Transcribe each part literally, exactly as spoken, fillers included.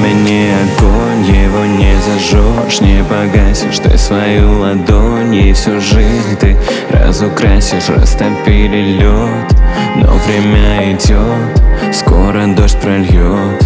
Время не огонь, его не зажжешь, не погасишь ты свою ладонь, и всю жизнь ты разукрасишь. Растопили лед, но время идет, скоро дождь прольет.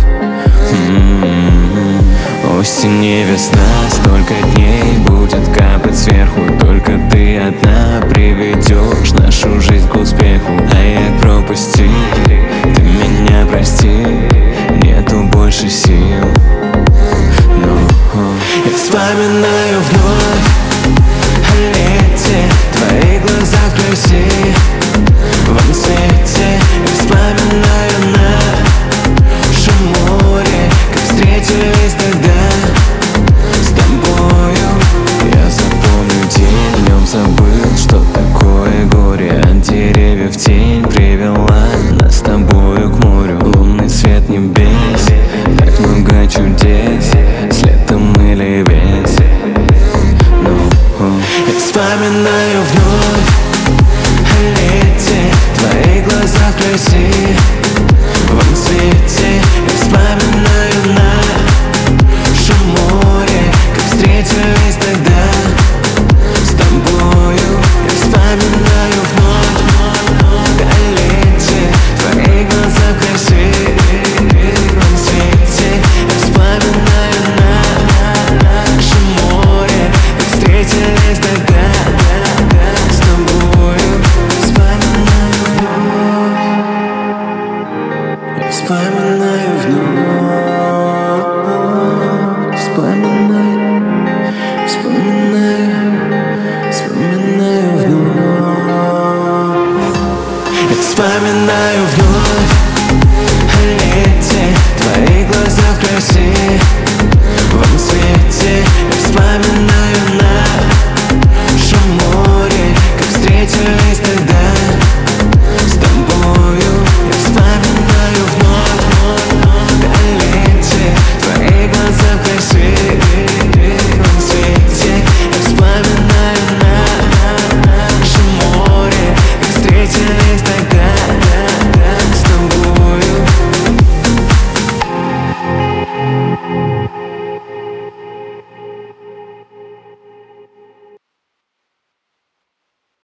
М-м-м. Осень и весна, столько дней будет капать сверху. Только ты одна приведешь нашу жизнь к успеху. А я пропусти, ты меня прости, нету больше сил. Но я вспоминаю вновь о лете, твои глаза в плюсе, в цвете. Я вспоминаю наше море, как встретились тогда с тобою. Я запомню день, днем забыл, что такое горе. От деревьев тень привела нас с тобою к морю. Лунный свет небес, так много чудес, с летом или без. Но я вспоминаю вновь о лете, твои глаза в плюсе, в цвете. Я вспоминаю наше море, как встретились тогда с тобою. Я вспоминаю вновь о лете, твои глаза в красивом свете. Я вспоминаю наше море, как встретились тогда с тобою. Вспоминаю, вспоминаю вновь, вспоминаю, вспоминаю, вспоминаю вновь. Я вспоминаю вновь о лете, твои глаза в красе,